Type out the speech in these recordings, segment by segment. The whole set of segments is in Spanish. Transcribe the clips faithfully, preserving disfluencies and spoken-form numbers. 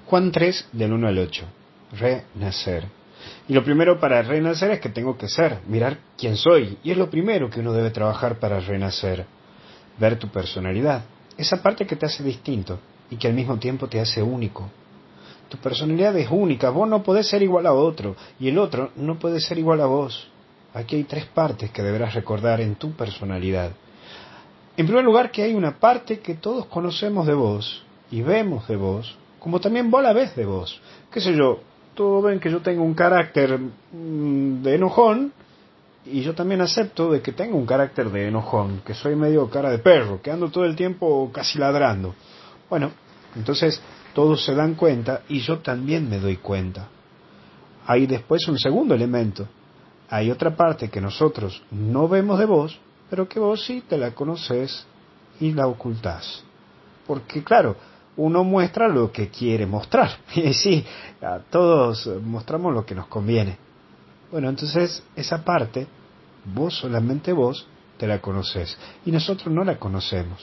Juan tres, del uno al ocho. Renacer. Y lo primero para renacer es que tengo que ser, mirar quién soy. Y es lo primero que uno debe trabajar para renacer. Ver tu personalidad, esa parte que te hace distinto y que al mismo tiempo te hace único. Tu personalidad es única, vos no podés ser igual a otro y el otro no puede ser igual a vos. Aquí hay tres partes que deberás recordar en tu personalidad. En primer lugar, que hay una parte que todos conocemos de vos y vemos de vos, como también vos la ves de vos. ¿Qué sé yo? Todos ven que yo tengo un carácter mmm, de enojón, y yo también acepto de que tengo un carácter de enojón, que soy medio cara de perro, que ando todo el tiempo casi ladrando. Bueno, entonces todos se dan cuenta y yo también me doy cuenta. Hay después un segundo elemento. Hay otra parte que nosotros no vemos de vos, pero que vos sí te la conoces y la ocultás. Porque claro, uno muestra lo que quiere mostrar. Y sí, a todos mostramos lo que nos conviene. Bueno, entonces esa parte, vos, solamente vos, te la conoces. Y nosotros no la conocemos.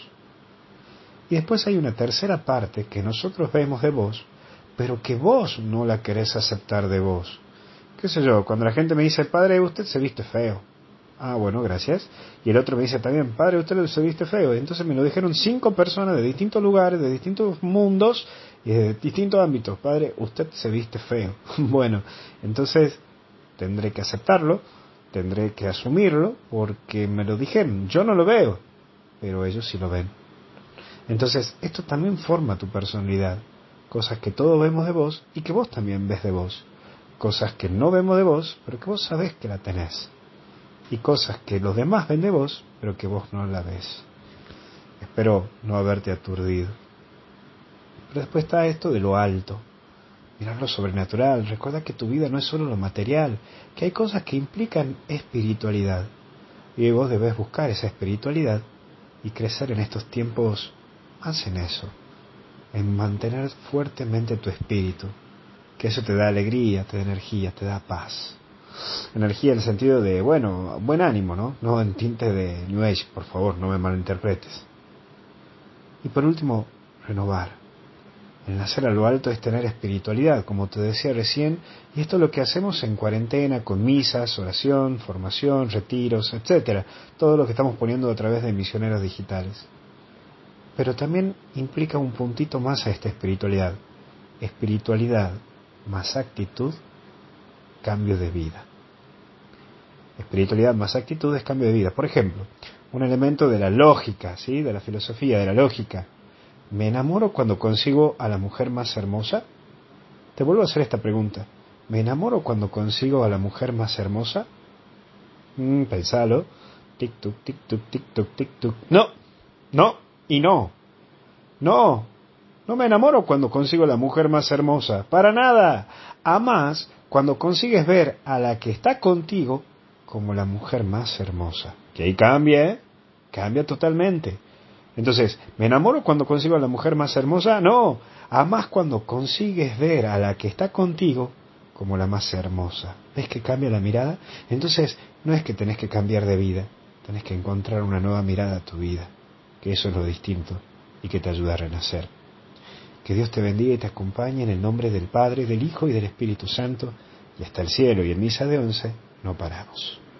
Y después hay una tercera parte que nosotros vemos de vos, pero que vos no la querés aceptar de vos. ¿Qué sé yo? Cuando la gente me dice, padre, usted se viste feo. Ah, bueno, gracias. Y el otro me dice también, padre, usted se viste feo. Y entonces me lo dijeron cinco personas de distintos lugares, de distintos mundos y de distintos ámbitos. Padre, usted se viste feo. Bueno, entonces tendré que aceptarlo, tendré que asumirlo, porque me lo dijeron. Yo no lo veo, pero ellos sí lo ven. Entonces, esto también forma tu personalidad. Cosas que todos vemos de vos y que vos también ves de vos. Cosas que no vemos de vos, pero que vos sabés que la tenés. Y cosas que los demás ven de vos, pero que vos no la ves. Espero no haberte aturdido. Pero después está esto de lo alto. Mirar lo sobrenatural. Recuerda que tu vida no es solo lo material, que hay cosas que implican espiritualidad. Y vos debes buscar esa espiritualidad y crecer en estos tiempos más en eso, en mantener fuertemente tu espíritu, que eso te da alegría, te da energía, te da paz. Energía en el sentido de, bueno, buen ánimo, ¿no? No en tinte de New Age, por favor, no me malinterpretes. Y por último, renovar. El nacer a lo alto es tener espiritualidad, como te decía recién, y esto es lo que hacemos en cuarentena, con misas, oración, formación, retiros, etcétera. Todo lo que estamos poniendo a través de misioneros digitales. Pero también implica un puntito más a esta espiritualidad. Espiritualidad más actitud, cambio de vida. Espiritualidad más actitud es cambio de vida. Por ejemplo, un elemento de la lógica, ¿sí? De la filosofía, de la lógica. ¿Me enamoro cuando consigo a la mujer más hermosa? Te vuelvo a hacer esta pregunta. ¿Me enamoro cuando consigo a la mujer más hermosa? Mm, pensalo. Tic-tuc, tic-tuc, tic-tuc, tic-tuc. No, no y no. No, no me enamoro cuando consigo a la mujer más hermosa. Para nada. Amás cuando consigues ver a la que está contigo como la mujer más hermosa. Que ahí cambia, ¿eh? Cambia totalmente. Entonces, ¿me enamoro cuando consigo a la mujer más hermosa? No, amás cuando consigues ver a la que está contigo como la más hermosa. ¿Ves que cambia la mirada? Entonces, no es que tenés que cambiar de vida, tenés que encontrar una nueva mirada a tu vida, que eso es lo distinto y que te ayuda a renacer. Que Dios te bendiga y te acompañe en el nombre del Padre, del Hijo y del Espíritu Santo, y hasta el cielo y en misa de once no paramos.